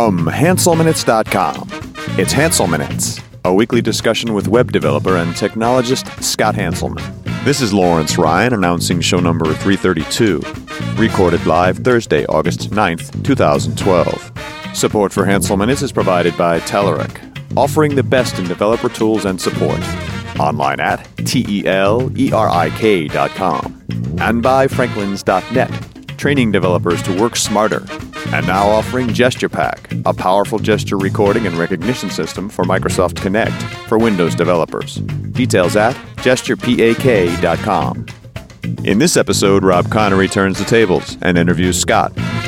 From HanselMinutes.com, it's Hansel Minutes, a weekly discussion with web developer and technologist Scott Hanselman. This is Lawrence Ryan announcing show number 332, recorded live Thursday, August 9th, 2012. Support for Hansel Minutes is provided by Telerik, offering the best in developer tools and support. Online at telerik.com, and by Franklins.net, training developers to work smarter. And now offering GesturePak, a powerful gesture recording and recognition system for Microsoft Connect for Windows developers. Details at gesturepak.com. In this episode, Rob Connery turns the tables and interviews Scott.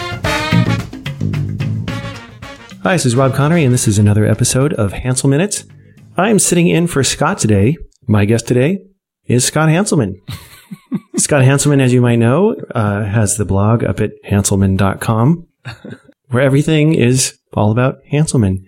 Hi, this is Rob Connery, and this is another episode of Hansel Minutes. I'm sitting in for Scott today. My guest today is Scott Hanselman. Scott Hanselman, as you might know, has the blog up at hanselman.com, where everything is all about Hanselman.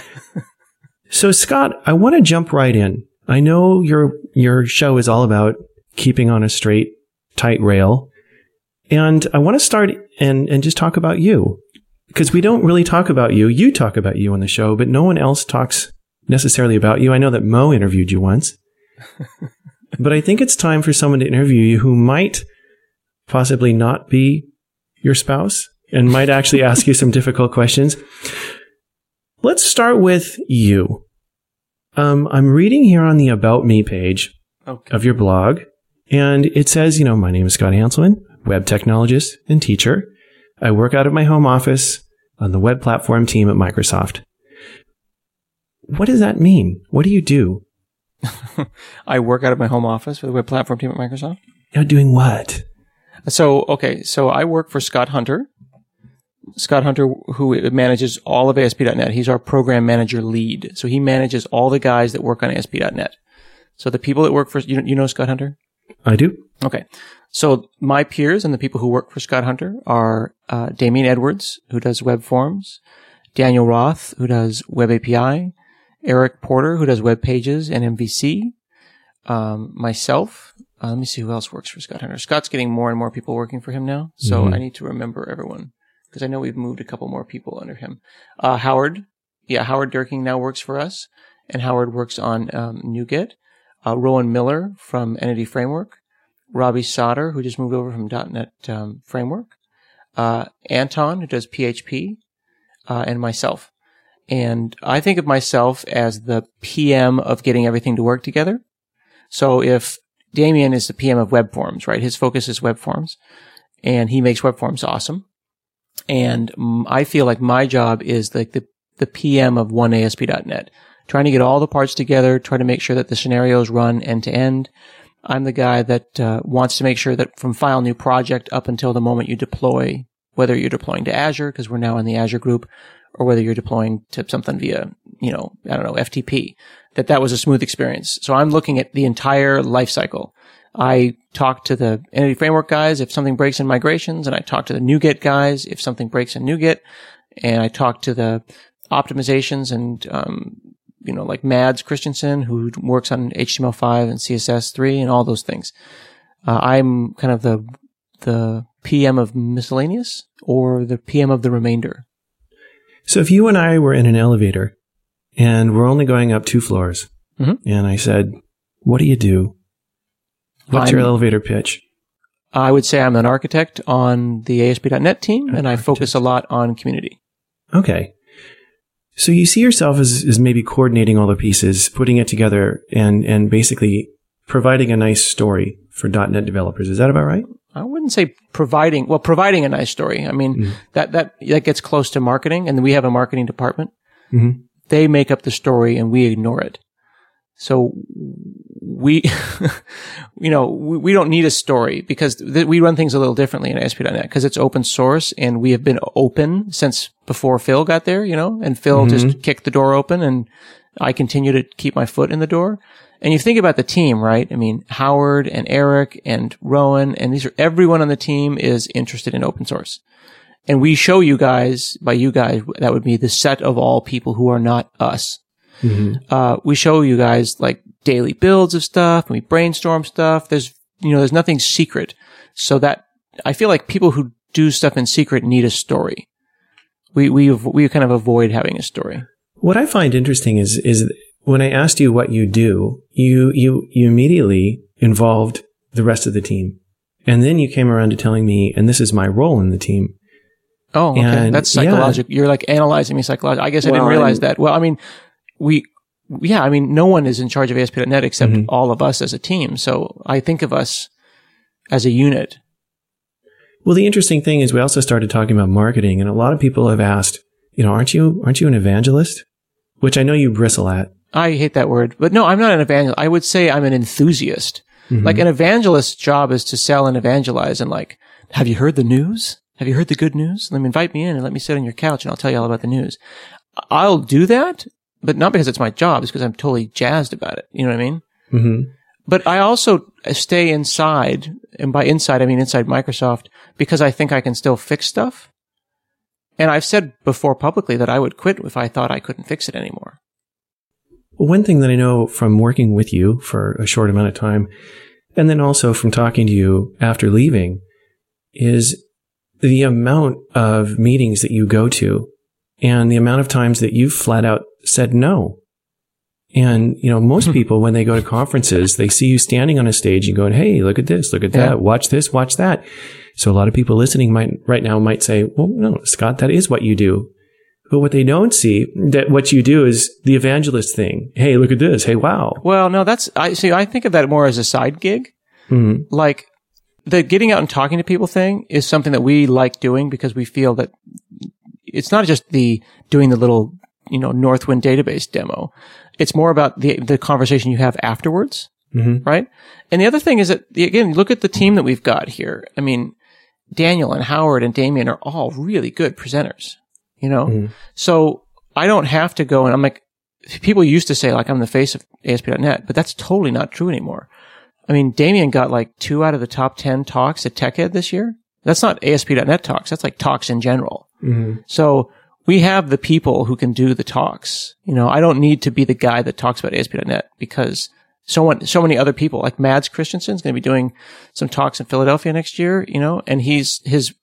So, Scott, I want to jump right in. I know your show is all about keeping on a straight, tight rail, and I want to start and just talk about you, because we don't really talk about you. You talk about you on the show, but no one else talks necessarily about you. I know that Mo interviewed you once, but I think it's time for someone to interview you who might possibly not be your spouse and might actually ask you some difficult questions. Let's start with you. I'm reading here on the About Me page of your blog, and it says, my name is Scott Hanselman, web technologist and teacher. I work out of my home office on the web platform team at Microsoft. What does that mean? What do you do? I work out of my home office for the web platform team at Microsoft. You're doing what? So I work for Scott Hunter. Scott Hunter, who manages all of ASP.NET. He's our program manager lead. So he manages all the guys that work on ASP.NET. So the people that work for, you know Scott Hunter? I do. Okay. So my peers and the people who work for Scott Hunter are Damien Edwards, who does web forms, Daniel Roth, who does web API, Eric Porter, who does web pages and MVC, myself. Let me see who else works for Scott Hunter. Scott's getting more and more people working for him now, so I need to remember everyone, because I know we've moved a couple more people under him. Howard Durking now works for us, and Howard works on NuGet. Rowan Miller from Entity Framework, Robbie Sauter, who just moved over from .NET Framework, Anton, who does PHP, and myself. And I think of myself as the PM of getting everything to work together. So if Damien is the PM of web forms, right? His focus is web forms, and he makes web forms awesome. And I feel like my job is like the PM of one ASP.NET, trying to get all the parts together, try to make sure that the scenarios run end to end. I'm the guy that wants to make sure that from file new project up until the moment you deploy, whether you're deploying to Azure, because we're now in the Azure group, or whether you're deploying to something via, FTP, that was a smooth experience. So I'm looking at the entire life cycle. I talk to the Entity Framework guys if something breaks in migrations, and I talk to the NuGet guys if something breaks in NuGet, and I talk to the optimizations and, like Mads Christensen, who works on HTML5 and CSS3 and all those things. I'm kind of the PM of miscellaneous, or the PM of the remainder. So if you and I were in an elevator and we're only going up 2 floors, and I said, what do you do? What's your elevator pitch? I would say I'm an architect on the ASP.NET team, and I focus a lot on community. Okay. So you see yourself as maybe coordinating all the pieces, putting it together, and basically providing a nice story for .NET developers. Is that about right? I wouldn't say providing a nice story. I mean, that gets close to marketing, and we have a marketing department. Mm-hmm. They make up the story and we ignore it. So we don't need a story, because we run things a little differently in ASP.NET, because it's open source, and we have been open since before Phil got there, and Phil just kicked the door open, and I continue to keep my foot in the door. And you think about the team, right? I mean, Howard and Eric and Rowan, and everyone on the team is interested in open source. And we show you guys, by you guys, that would be the set of all people who are not us. Mm-hmm. We show you guys like daily builds of stuff, and we brainstorm stuff. There's nothing secret. So that I feel like people who do stuff in secret need a story. We kind of avoid having a story. What I find interesting is when I asked you what you do, you immediately involved the rest of the team. And then you came around to telling me, and this is my role in the team. Oh, okay. And That's psychological. Yeah. You're like analyzing me psychologically. I guess I didn't realize that. Well, I mean, no one is in charge of ASP.NET except all of us as a team. So I think of us as a unit. Well, the interesting thing is we also started talking about marketing, and a lot of people have asked, aren't you an evangelist? Which I know you bristle at. I hate that word, but no, I'm not an evangelist. I would say I'm an enthusiast. Like an evangelist's job is to sell and evangelize and like, have you heard the news? Have you heard the good news? Let me invite me in and let me sit on your couch and I'll tell you all about the news. I'll do that, but not because it's my job. It's because I'm totally jazzed about it. You know what I mean? Mm-hmm. But I also stay inside, and by inside, I mean inside Microsoft, because I think I can still fix stuff. And I've said before publicly that I would quit if I thought I couldn't fix it anymore. One thing that I know from working with you for a short amount of time, and then also from talking to you after leaving, is the amount of meetings that you go to and the amount of times that you've flat out said no. And, most people, when they go to conferences, they see you standing on a stage and going, hey, look at this, look at that, watch this, watch that. So a lot of people listening right now might say, well, no, Scott, that is what you do. But what they don't see, that what you do is the evangelist thing. Hey, look at this. Hey, wow. Well, no, I think of that more as a side gig. Mm-hmm. Like the getting out and talking to people thing is something that we like doing because we feel that it's not just doing the little, Northwind database demo. It's more about the conversation you have afterwards. Mm-hmm. Right. And the other thing is that, again, look at the team that we've got here. I mean, Daniel and Howard and Damien are all really good presenters. So I don't have to go and I'm like, people used to say like I'm the face of ASP.NET, but that's totally not true anymore. I mean, Damien got like 2 out of the top 10 talks at TechEd this year. That's not ASP.NET talks. That's like talks in general. Mm-hmm. So we have the people who can do the talks. I don't need to be the guy that talks about ASP.NET because so many other people like Mads Christensen's going to be doing some talks in Philadelphia next year, and his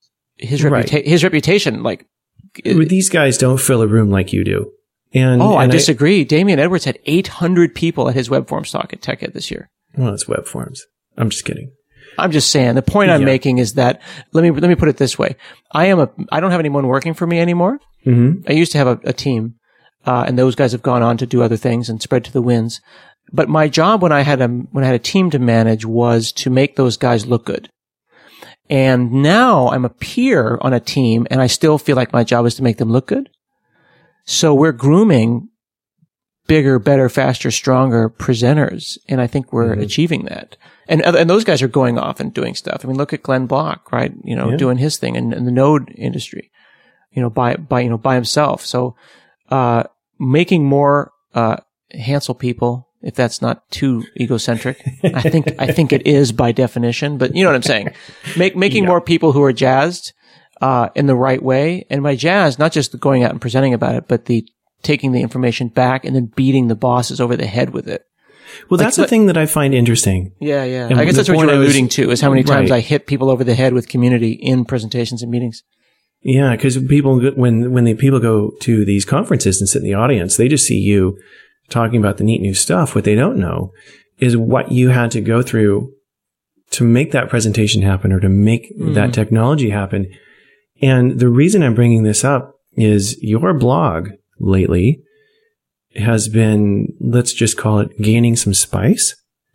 reputation, like, these guys don't fill a room like you do. And I disagree. Damien Edwards had 800 people at his WebForms talk at TechEd this year. Well, it's WebForms. I'm just kidding. I'm just saying the point I'm making is that let me put it this way. I don't have anyone working for me anymore. Mm-hmm. I used to have a team, and those guys have gone on to do other things and spread to the winds. But my job when I had a team to manage was to make those guys look good. And now I'm a peer on a team and I still feel like my job is to make them look good. So we're grooming bigger, better, faster, stronger presenters. And I think we're achieving that. And those guys are going off and doing stuff. I mean, look at Glenn Block, right? Doing his thing in the Node industry, by himself. So, making more, Hansel people, if that's not too egocentric. I think it is by definition, but you know what I'm saying? Making more people who are jazzed, in the right way. And by jazz, not just going out and presenting about it, but taking the information back and then beating the bosses over the head with it. Well, that's the thing that I find interesting. Yeah. And I guess that's what you're alluding to, is how many times I hit people over the head with community in presentations and meetings. Yeah, because people, when people go to these conferences and sit in the audience, they just see you talking about the neat new stuff. What they don't know is what you had to go through to make that presentation happen or to make that technology happen. And the reason I'm bringing this up is your blog lately has been, let's just call it, gaining some spice.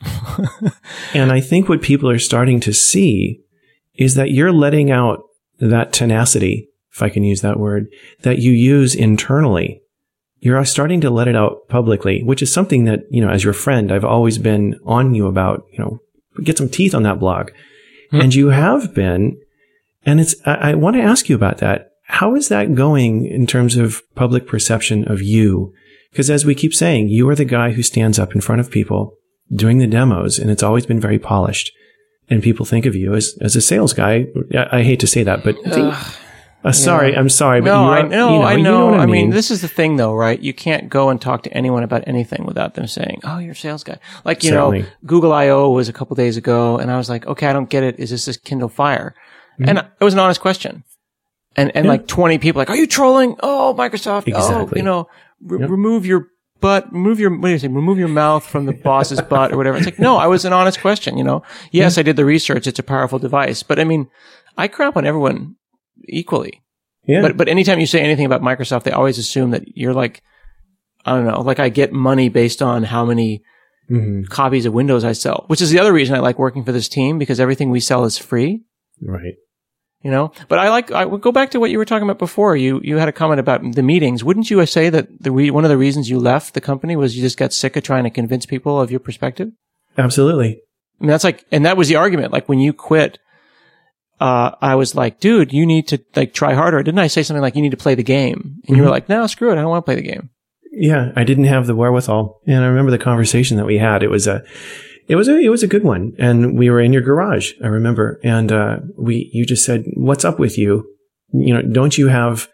And I think what people are starting to see is that you're letting out that tenacity, if I can use that word, that you use internally. You're starting to let it out publicly, which is something that, as your friend, I've always been on you about, get some teeth on that blog. And you have been. And I want to ask you about that. How is that going in terms of public perception of you? Because as we keep saying, you are the guy who stands up in front of people doing the demos, and it's always been very polished. And people think of you as a sales guy. I hate to say that, but I'm sorry, but no, I know. I You know what I mean. This is the thing, though, right? You can't go and talk to anyone about anything without them saying, "Oh, you're a sales guy." Like Google I/O was a couple days ago, and I was like, "Okay, I don't get it. Is this Kindle Fire?" And it was an honest question. And like 20 people like, are you trolling? Oh, Microsoft. Exactly. Oh, remove your butt, what do you say? Remove your mouth from the boss's butt or whatever. It's like, no, I was an honest question, Yes, I did the research. It's a powerful device. But I mean, I crap on everyone equally. Yeah. But anytime you say anything about Microsoft, they always assume that you're like, I don't know, like I get money based on how many copies of Windows I sell, which is the other reason I like working for this team, because everything we sell is free. Right. But I would go back to what you were talking about before. You had a comment about the meetings. Wouldn't you say that one of the reasons you left the company was you just got sick of trying to convince people of your perspective? Absolutely. I mean, and that was the argument. Like when you quit, I was like, dude, you need to like try harder. Didn't I say something like you need to play the game? And you were like, no, screw it. I don't want to play the game. Yeah. I didn't have the wherewithal. And I remember the conversation that we had. It was a good one. And we were in your garage, I remember. And, you just said, what's up with you? Don't you have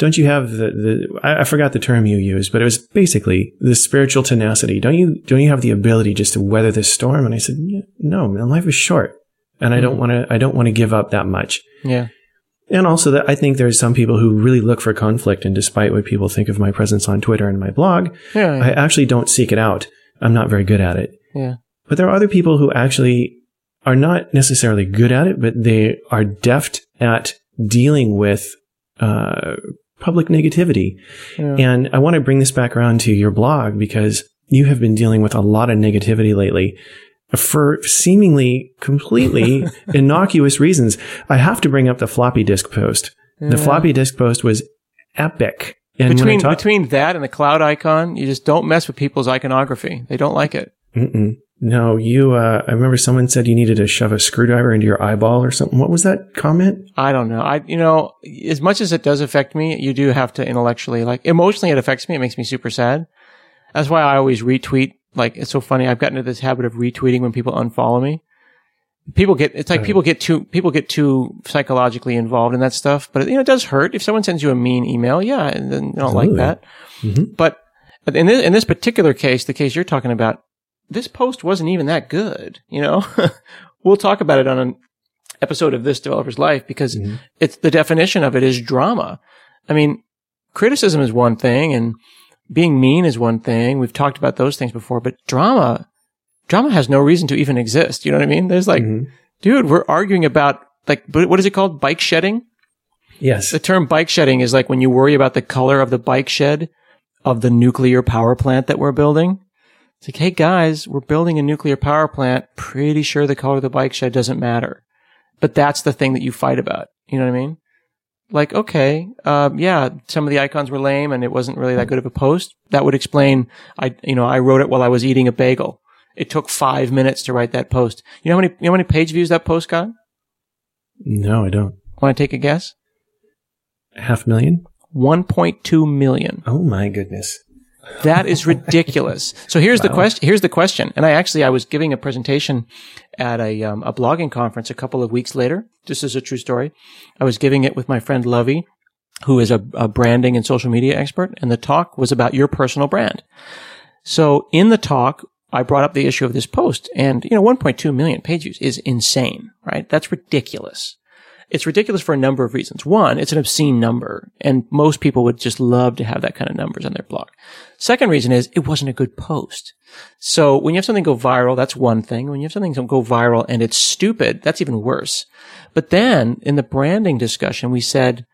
I forgot the term you used, but it was basically the spiritual tenacity. Don't you have the ability just to weather this storm? And I said, no, man, life is short. And I don't want to give up that much. Yeah. And also that I think there's some people who really look for conflict. And despite what people think of my presence on Twitter and my blog, I actually don't seek it out. I'm not very good at it. Yeah. But there are other people who actually are not necessarily good at it, but they are deft at dealing with public negativity. Yeah. And I want to bring this back around to your blog, because you have been dealing with a lot of negativity lately for seemingly completely innocuous reasons. I have to bring up the floppy disk post. Yeah. The floppy disk post was epic. And between that and the cloud icon, you just don't mess with people's iconography. They don't like it. No, I remember someone said you needed to shove a screwdriver into your eyeball or something. What was that comment? I don't know. As much as it does affect me, you do have to intellectually, emotionally it affects me. It makes me super sad. That's why I always retweet. It's so funny. I've gotten into this habit of retweeting when people unfollow me. People get too psychologically involved in that stuff, but it does hurt. If someone sends you a mean email, and then you don't like that. Mm-hmm. But in this particular case, the case you're talking about, this post wasn't even that good, We'll talk about it on an episode of This Developer's Life, because it's the definition of it is drama. I mean, criticism is one thing and being mean is one thing. We've talked about those things before, but drama has no reason to even exist. You know what I mean? There's dude, we're arguing about what is it called? Bike shedding? Yes. The term bike shedding is like when you worry about the color of the bike shed of the nuclear power plant that we're building. It's like, hey guys, we're building a nuclear power plant. Pretty sure the color of the bike shed doesn't matter. But that's the thing that you fight about. You know what I mean? Like, okay, some of the icons were lame and it wasn't really that good of a post. That would explain, I wrote it while I was eating a bagel. It took 5 minutes to write that post. You know how many page views that post got? No, I don't. Want to take a guess? 500,000? 1.2 million. Oh my goodness. That is ridiculous. So here's the question. Here's the question. And I was giving a presentation at a blogging conference a couple of weeks later. This is a true story. I was giving it with my friend Lovey, who is a branding and social media expert. And the talk was about your personal brand. So in the talk, I brought up the issue of this post, and 1.2 million page views is insane, right? That's ridiculous. It's ridiculous for a number of reasons. One, it's an obscene number, and most people would just love to have that kind of numbers on their blog. Second reason is it wasn't a good post. So when you have something go viral, that's one thing. When you have something go viral and it's stupid, that's even worse. But then in the branding discussion, we said,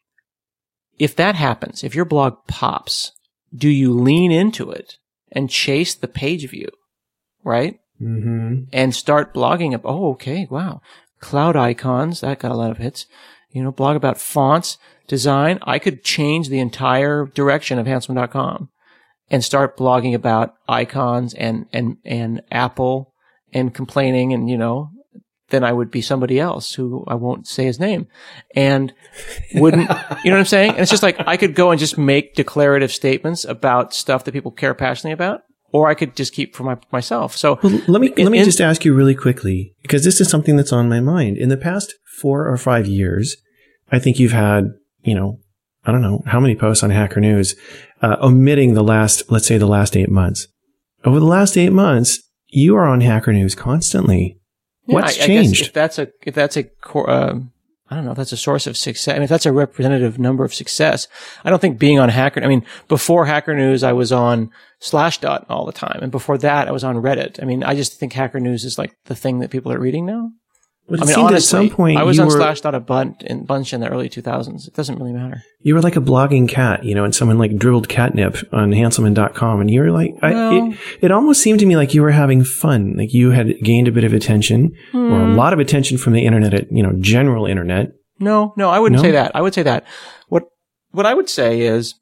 if that happens, if your blog pops, do you lean into it and chase the page view, right? Mm-hmm. And start blogging up, oh, okay, wow. Cloud icons, that got a lot of hits. Blog about fonts, design. I could change the entire direction of Hanselman.com and start blogging about icons and Apple and complaining, and then I would be somebody else who I won't say his name and wouldn't, you know what I'm saying? And it's just like I could go and just make declarative statements about stuff that people care passionately about. Or I could just keep for myself. So let me just ask you really quickly, because this is something that's on my mind. In the past 4 or 5 years, I think you've had, I don't know how many posts on Hacker News, omitting let's say the last 8 months. Over the last 8 months, you are on Hacker News constantly. Yeah, What's changed? If that's a I don't know if that's a source of success. I mean, if that's a representative number of success, I don't think being on Hacker, I mean, before Hacker News, I was on Slashdot all the time. And before that, I was on Reddit. I mean, I just think Hacker News is like the thing that people are reading now. Well, I mean, honestly, at some point I was on Slashdot a bunch in the early 2000s. It doesn't really matter. You were like a blogging cat, and someone like dribbled catnip on Hanselman.com, and you were like, it almost seemed to me like you were having fun. Like you had gained a bit of attention or a lot of attention from the internet, general internet. No, I wouldn't say that. I would say that. What I would say is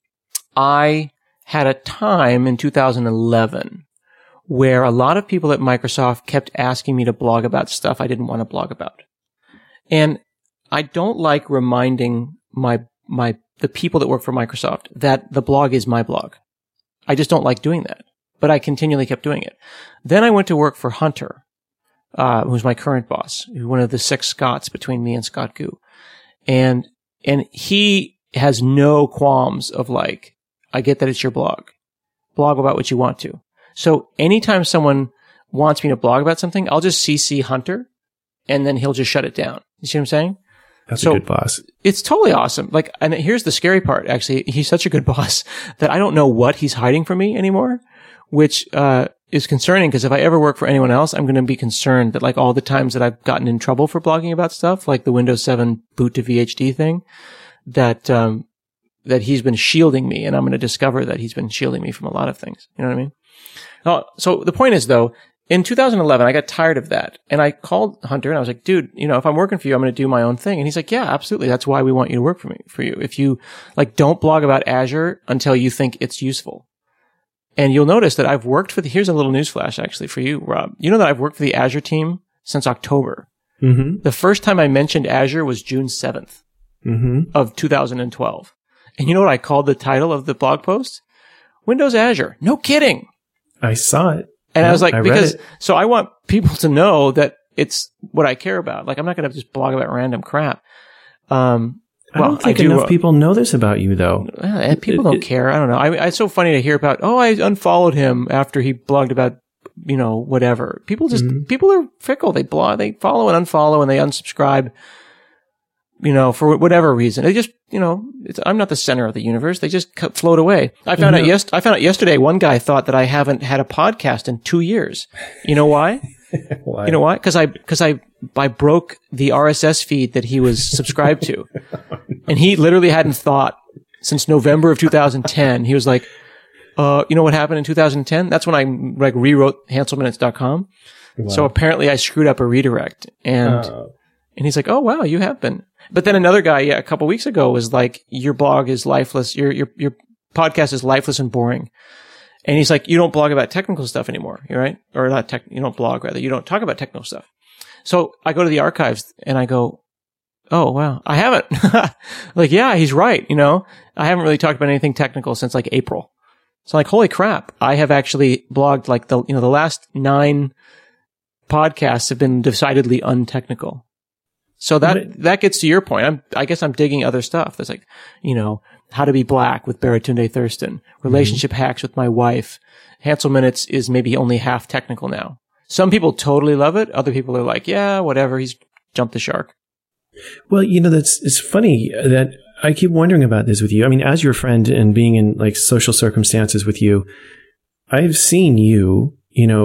I had a time in 2011 where a lot of people at Microsoft kept asking me to blog about stuff I didn't want to blog about. And I don't like reminding the people that work for Microsoft that the blog is my blog. I just don't like doing that. But I continually kept doing it. Then I went to work for Hunter, who's my current boss, one of the 6 Scotts between me and Scott Gu. And he has no qualms of like, I get that it's your blog. Blog about what you want to. So anytime someone wants me to blog about something, I'll just CC Hunter and then he'll just shut it down. You see what I'm saying? That's a good boss. It's totally awesome. Like, and here's the scary part, actually. He's such a good boss that I don't know what he's hiding from me anymore, which, is concerning because if I ever work for anyone else, I'm going to be concerned that like all the times that I've gotten in trouble for blogging about stuff, like the Windows 7 boot to VHD thing, that he's been shielding me, and I'm going to discover that he's been shielding me from a lot of things. You know what I mean? So the point is though, in 2011, I got tired of that. And I called Hunter and I was like, dude, if I'm working for you, I'm going to do my own thing. And he's like, yeah, absolutely. That's why we want you to work for you. If you don't blog about Azure until you think it's useful. And you'll notice that I've worked here's a little newsflash actually for you, Rob. You know that I've worked for the Azure team since October. Mm-hmm. The first time I mentioned Azure was June 7th of 2012. And you know what I called the title of the blog post? Windows Azure. No kidding. I saw it. And I was like, so I want people to know that it's what I care about. Like, I'm not going to just blog about random crap. I don't think enough people know this about you, though. People don't care. I don't know. It's so funny to hear about, I unfollowed him after he blogged about, whatever. People people are fickle. They follow and unfollow and they unsubscribe, for whatever reason. They just, I'm not the center of the universe. They just float away. I found out yesterday, one guy thought that I haven't had a podcast in 2 years. You know why? Why? You know why? Because I broke the RSS feed that he was subscribed to. And he literally hadn't thought since November of 2010. He was like, you know what happened in 2010? That's when I rewrote HanselMinutes.com. Wow. So apparently I screwed up a redirect. And he's like, oh, wow, you have been. But then another guy, a couple weeks ago was like, your blog is lifeless. Your podcast is lifeless and boring. And he's like, you don't blog about technical stuff anymore, right? Or not you don't blog, rather. You don't talk about technical stuff. So I go to the archives and I go, oh, wow, I haven't. Like, yeah, he's right. I haven't really talked about anything technical since like April. So like, holy crap. I have actually blogged like the last 9 podcasts have been decidedly untechnical. So that gets to your point. I guess I'm digging other stuff. That's like, How to Be Black with Baratunde Thurston, Relationship Hacks with My Wife. Hansel Minutes is maybe only half technical now. Some people totally love it. Other people are like, yeah, whatever. He's jumped the shark. Well, it's funny that I keep wondering about this with you. I mean, as your friend and being in like social circumstances with you, I've seen you,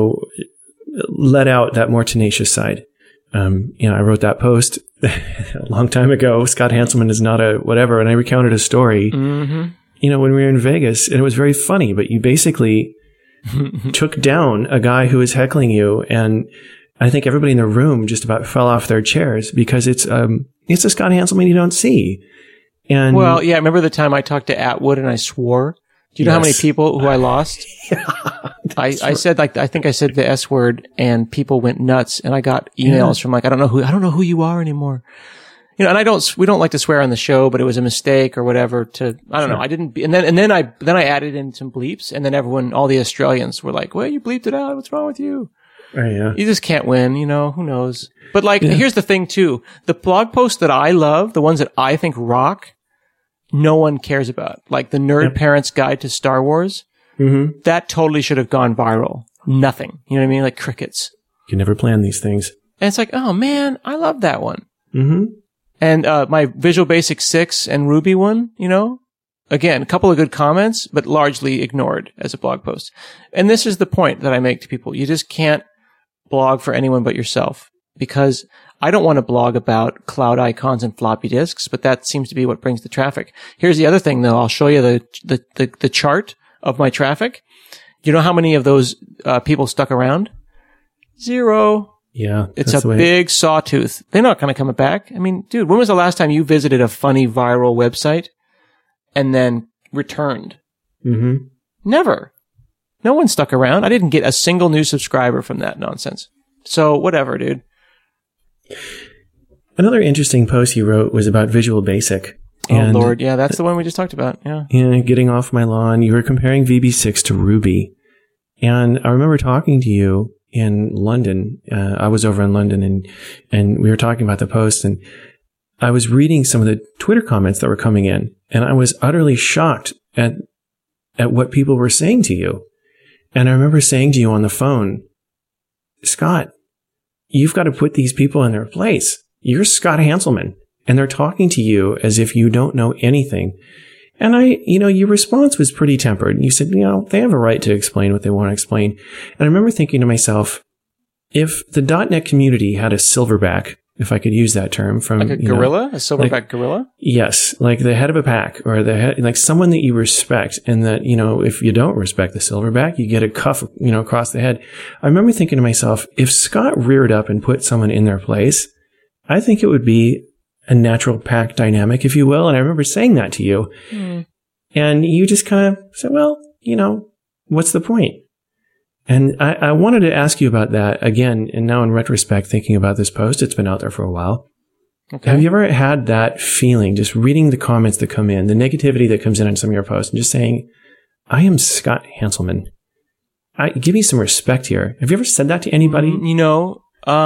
let out that more tenacious side. I wrote that post a long time ago. Scott Hanselman is not a whatever. And I recounted a story, when we were in Vegas, and it was very funny, but you basically took down a guy who was heckling you. And I think everybody in the room just about fell off their chairs because it's a Scott Hanselman you don't see. And well, yeah, remember the time I talked to Atwood and I swore? Do you know how many people who I lost? Yeah, I said I think I said the S word and people went nuts and I got emails from like, I don't know who you are anymore. And we don't like to swear on the show, but it was a mistake or whatever I don't know. I didn't, and then I added in some bleeps and then all the Australians were like, well, you bleeped it out. What's wrong with you? Oh, yeah. You just can't win, who knows? But here's the thing too. The blog posts that I love, the ones that I think rock, no one cares about. Like the Nerd Parent's Guide to Star Wars. Mm-hmm. That totally should have gone viral. Nothing. You know what I mean? Like crickets. You can never plan these things. And it's like, oh man, I love that one. Mm-hmm. And my Visual Basic 6 and Ruby one, again, a couple of good comments, but largely ignored as a blog post. And this is the point that I make to people. You just can't blog for anyone but yourself, because I don't want to blog about cloud icons and floppy disks, but that seems to be what brings the traffic. Here's the other thing, though. I'll show you the chart of my traffic. You know how many of those people stuck around? 0. Yeah. It's a big sawtooth. They're not going to come back. I mean, dude, when was the last time you visited a funny viral website and then returned? Mm-hmm. Never. No one stuck around. I didn't get a single new subscriber from that nonsense. So whatever, dude. Another interesting post you wrote was about Visual Basic. Oh, Lord. Yeah, that's the one we just talked about. Yeah. Getting off my lawn. You were comparing VB6 to Ruby. And I remember talking to you in London. I was over in London and we were talking about the post, and I was reading some of the Twitter comments that were coming in, and I was utterly shocked at what people were saying to you. And I remember saying to you on the phone, Scott, you've got to put these people in their place. You're Scott Hanselman, and they're talking to you as if you don't know anything. And your response was pretty tempered. You said, they have a right to explain what they want to explain. And I remember thinking to myself, if the .NET community had a silverback, if I could use that term, from like a gorilla, a silverback gorilla. Yes, like the head of a pack, or like someone that you respect, and that if you don't respect the silverback, you get a cuff across the head. I remember thinking to myself, if Scott reared up and put someone in their place, I think it would be a natural pack dynamic, if you will. And I remember saying that to you, and you just kind of said, well, what's the point? And I wanted to ask you about that again. And now in retrospect, thinking about this post, it's been out there for a while. Okay. Have you ever had that feeling, just reading the comments that come in, the negativity that comes in on some of your posts, and just saying, I am Scott Hanselman. Give me some respect here. Have you ever said that to anybody? No.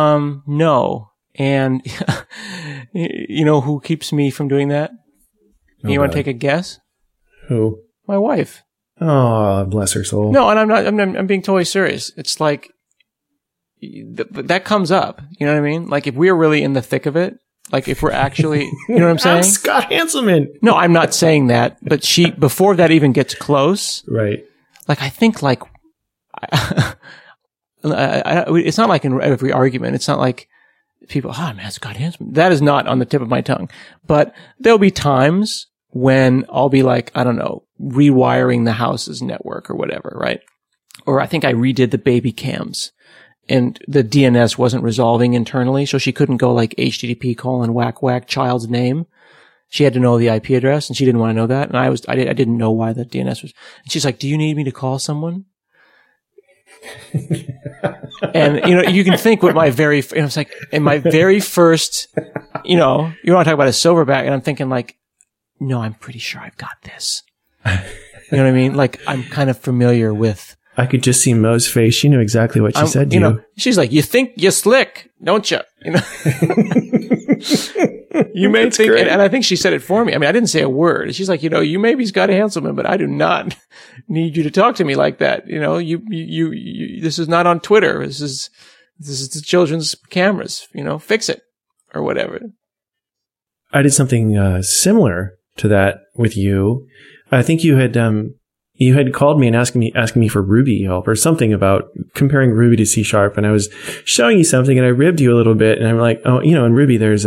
And who keeps me from doing that? You want to take a guess? Who? My wife. Oh, bless her soul. No, and I'm being totally serious. It's like, that comes up. You know what I mean? Like, if we're really in the thick of it, like if we're actually, you know what I'm saying? I'm Scott Hanselman. No, I'm not saying that, but before that even gets close. Right. Like, I think it's not like in every argument. It's not like people, man, Scott Hanselman. That is not on the tip of my tongue. But there'll be times when I'll be like, I don't know, rewiring the house's network or whatever, right? Or I think I redid the baby cams and the DNS wasn't resolving internally, so she couldn't go like HTTP:// child's name. She had to know the IP address, and she didn't want to know that. And I didn't know why the DNS was. And she's like, do you need me to call someone? And, you can think what it's like, in my very first, you want to talk about a silverback, and I'm thinking like, no, I'm pretty sure I've got this. You know what I mean? Like, I'm kind of familiar with. I could just see Mo's face. She knew exactly what she said to you. She's like, you think you're slick, don't you? You may think, and I think she said it for me. I mean, I didn't say a word. She's like, you may be Scott Hanselman, but I do not need you to talk to me like that. You this is not on Twitter. This is the children's cameras. Fix it or whatever. I did something similar to that with you. I think you had called me and asking me for Ruby help or something about comparing Ruby to C#, and I was showing you something and I ribbed you a little bit, and I'm like, oh, in Ruby there's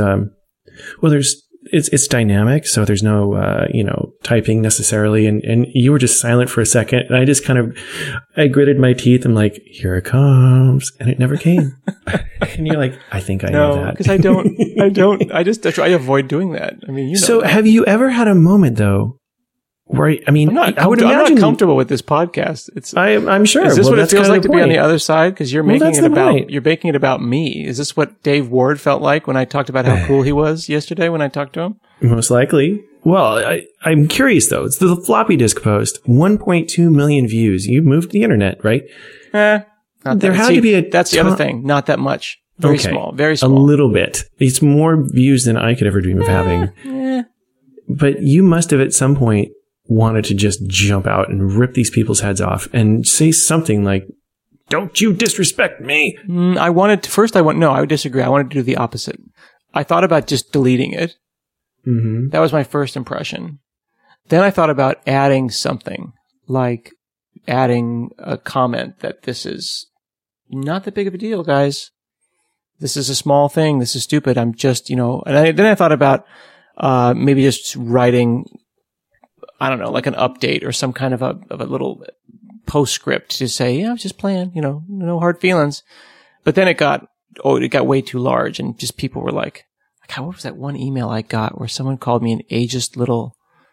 it's dynamic, so there's no typing necessarily, and you were just silent for a second, and I just I gritted my teeth. I'm like, here it comes, and it never came. And you're like, I think I know that. Because I avoid doing that. I mean, So have you ever had a moment though where, I mean, I'm not comfortable with this podcast. I'm sure. Is this what it feels like to be on the other side? Because you're making it about me. Is this what Dave Ward felt like when I talked about how cool he was yesterday when I talked to him? Most likely. Well, I'm curious though. It's the floppy disk post. 1.2 million views. You moved the internet, right? There had to be that's the other thing. Not that much. Very small. Very small. A little bit. It's more views than I could ever dream of having. But you must have at some point wanted to just jump out and rip these people's heads off and say something like, don't you disrespect me. I would disagree. I wanted to do the opposite. I thought about just deleting it. Mm-hmm. That was my first impression. Then I thought about adding something, like adding a comment that this is not that big of a deal, guys. This is a small thing. This is stupid. I'm just, then I thought about maybe just writing, I don't know, like an update or some kind of a little postscript to say, yeah, I was just playing, no hard feelings. But then it got way too large, and just people were like, God, what was that one email I got where someone called me an ageist little,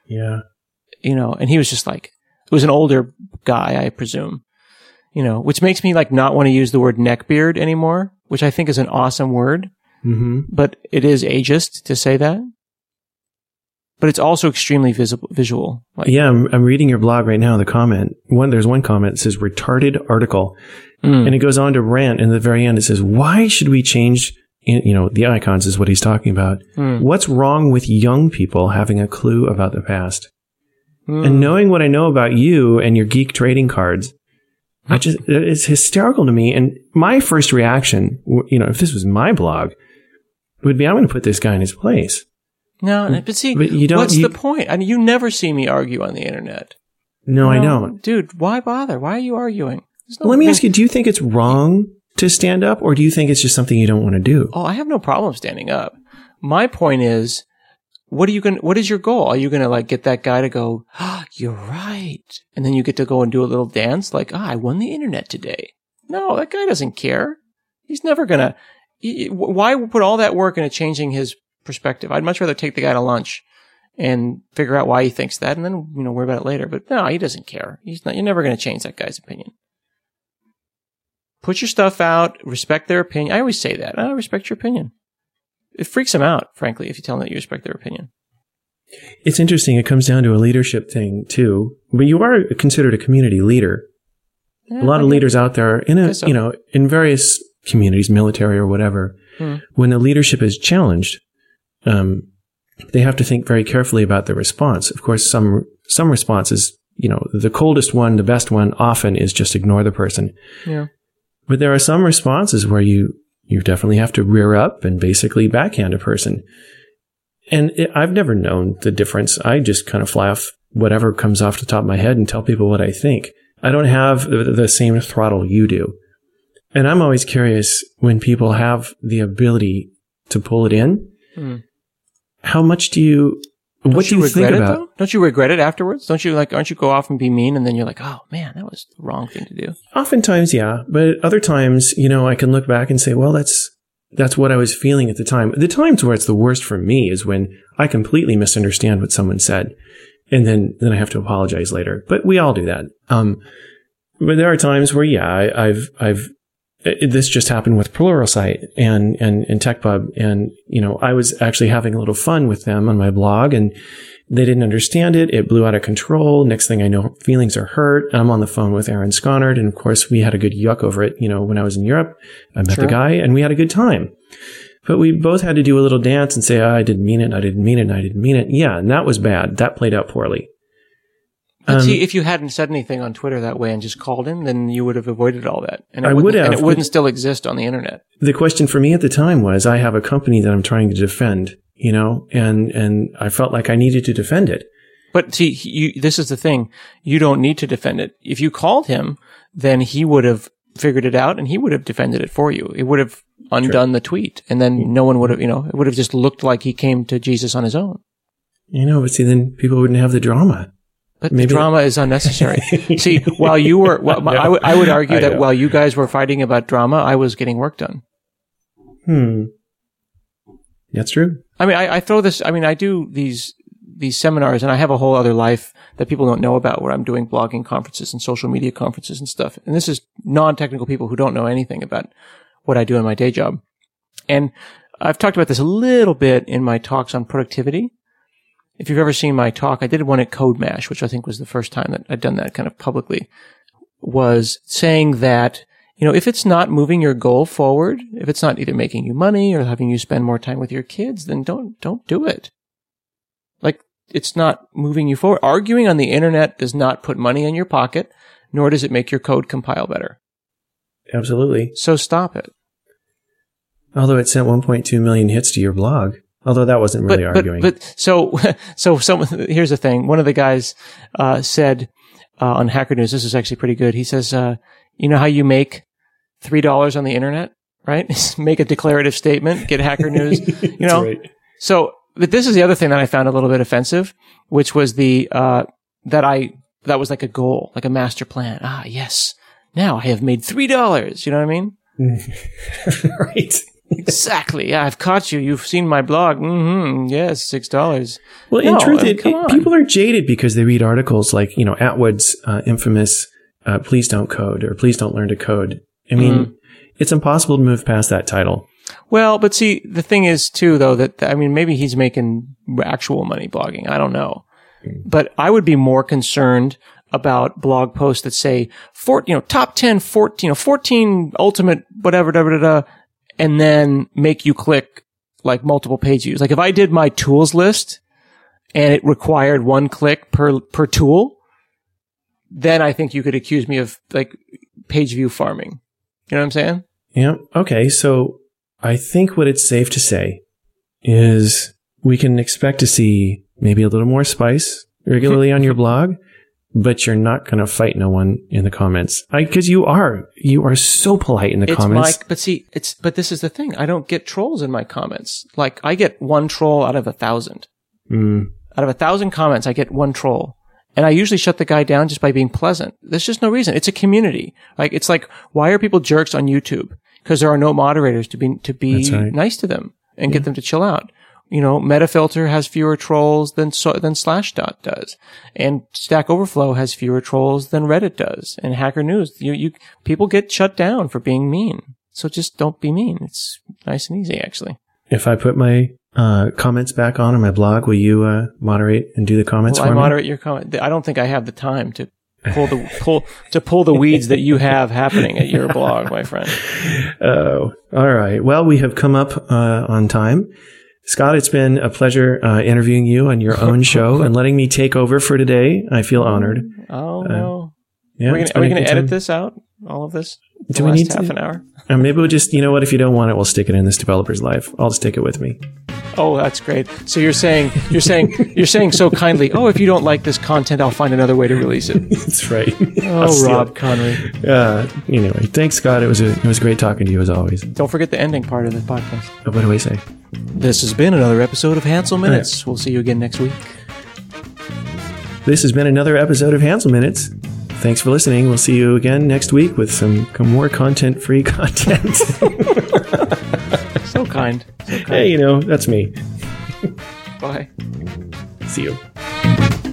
and he was just like, it was an older guy, I presume, which makes me like not want to use the word neckbeard anymore, which I think is an awesome word, but it is ageist to say that. But it's also extremely visual. Like, yeah, I'm reading your blog right now. The comment there's one comment that says "retarded article," and it goes on to rant. And at the very end, it says, "Why should we change?" The icons is what he's talking about. What's wrong with young people having a clue about the past? And knowing what I know about you and your geek trading cards, it's hysterical to me. And my first reaction, if this was my blog, would be, I'm going to put this guy in his place. No, but see, what's the point? I mean, you never see me argue on the internet. No, I don't. Dude, why bother? Why are you arguing? Let me ask you, do you think it's wrong to stand up, or do you think it's just something you don't want to do? Oh, I have no problem standing up. My point is, what is your goal? Are you going to like get that guy to go, you're right. And then you get to go and do a little dance like, I won the internet today. No, that guy doesn't care. He's never going to, why put all that work into changing his perspective? I'd much rather take the guy to lunch and figure out why he thinks that, and then, worry about it later. But no, he doesn't care. You're never going to change that guy's opinion. Put your stuff out, respect their opinion. I always say that. I respect your opinion. It freaks them out, frankly, if you tell them that you respect their opinion. It's interesting. It comes down to a leadership thing, too. But you are considered a community leader. Yeah, a lot of leaders out there in various communities, military or whatever, when the leadership is challenged, they have to think very carefully about the response. Of course, some responses, the coldest one, the best one often is just ignore the person. Yeah. But there are some responses where you definitely have to rear up and basically backhand a person. And I've never known the difference. I just kind of fly off whatever comes off the top of my head and tell people what I think. I don't have the same throttle you do. And I'm always curious, when people have the ability to pull it in, how much what do you think about it? Don't you regret it afterwards? Aren't you go off and be mean, and then you're like, oh man, that was the wrong thing to do? Oftentimes, yeah. But other times, I can look back and say, well, that's what I was feeling at the time. The times where it's the worst for me is when I completely misunderstand what someone said, and then I have to apologize later. But we all do that. But there are times where, yeah, this just happened with Pluralsight and TechPub. And, I was actually having a little fun with them on my blog, and they didn't understand it. It blew out of control. Next thing I know, feelings are hurt. I'm on the phone with Aaron Sconard. And of course, we had a good yuck over it. When I was in Europe, I met the guy and we had a good time. But we both had to do a little dance and say, I didn't mean it. I didn't mean it. I didn't mean it. Yeah. And that was bad. That played out poorly. But see, if you hadn't said anything on Twitter that way and just called in, then you would have avoided all that. And it wouldn't still exist on the internet. The question for me at the time was, I have a company that I'm trying to defend, and I felt like I needed to defend it. But see, this is the thing. You don't need to defend it. If you called him, then he would have figured it out and he would have defended it for you. It would have undone the tweet, and then no one would have, it would have just looked like he came to Jesus on his own. But see, then people wouldn't have the drama. But the drama is unnecessary. See, while you were, I would argue that while you guys were fighting about drama, I was getting work done. That's true. I mean, I do these seminars, and I have a whole other life that people don't know about, where I'm doing blogging conferences and social media conferences and stuff. And this is non-technical people who don't know anything about what I do in my day job. And I've talked about this a little bit in my talks on productivity. If you've ever seen my talk, I did one at CodeMash, which I think was the first time that I'd done that kind of publicly, was saying that, if it's not moving your goal forward, if it's not either making you money or having you spend more time with your kids, then don't do it. Like, it's not moving you forward. Arguing on the internet does not put money in your pocket, nor does it make your code compile better. Absolutely. So stop it. Although it sent 1.2 million hits to your blog. Although that wasn't really arguing. So here's the thing. One of the guys said on Hacker News, this is actually pretty good. He says, you know how you make $3 on the internet, right? Make a declarative statement, get Hacker News, you know? Right. So, but this is the other thing that I found a little bit offensive, which was that was like a goal, like a master plan. Ah, yes. Now I have made $3. You know what I mean? Right. Exactly. Yeah, I've caught you. You've seen my blog. Mm-hmm. Yes, $6. Well, in truth, people are jaded because they read articles like, you know, Atwood's infamous "Please Don't Code" or "Please Don't Learn to Code." I mean, it's impossible to move past that title. Well, but see, the thing is too, though, that maybe he's making actual money blogging. I don't know, but I would be more concerned about blog posts that say, top 10, 14 ultimate whatever, and then make you click like multiple page views. Like if I did my tools list and it required one click per tool, then I think you could accuse me of like page view farming. You know what I'm saying? Yeah. Okay. So I think what it's safe to say is we can expect to see maybe a little more spice regularly on your blog, but you're not going to fight no one in the comments. Because you are so polite in the comments. But this is the thing. I don't get trolls in my comments. Like I get one troll out of 1,000. Out of 1,000 comments, I get one troll. And I usually shut the guy down just by being pleasant. There's just no reason. It's a community. Like, it's like, why are people jerks on YouTube? Because there are no moderators to be right. nice to them and get them to chill out. You know, Metafilter has fewer trolls than Slashdot does. And Stack Overflow has fewer trolls than Reddit does. And Hacker News, people get shut down for being mean. So just don't be mean. It's nice and easy, actually. If I put my comments back on my blog, will you moderate and do the comments for me? I moderate your comment. I don't think I have the time to pull the weeds that you have happening at your blog, my friend. Oh, all right. Well, we have come up on time. Scott, it's been a pleasure interviewing you on your own show and letting me take over for today. I feel honored. Oh, no. Yeah, are we going to edit this out? All of this? Do we need half an hour? Maybe we'll just, you know what, if you don't want it, we'll stick it in this developer's life. I'll just take it with me. Oh, that's great. So you're saying so kindly, oh, if you don't like this content, I'll find another way to release it. That's right. Oh, Rob Connery. Anyway, thanks, Scott. It was great talking to you as always. Don't forget the ending part of the podcast. What do I say? This has been another episode of Hansel Minutes. Right. We'll see you again next week. This has been another episode of Hansel Minutes. Thanks for listening. We'll see you again next week with some more content-free content. So kind. Hey, that's me. Bye. See you.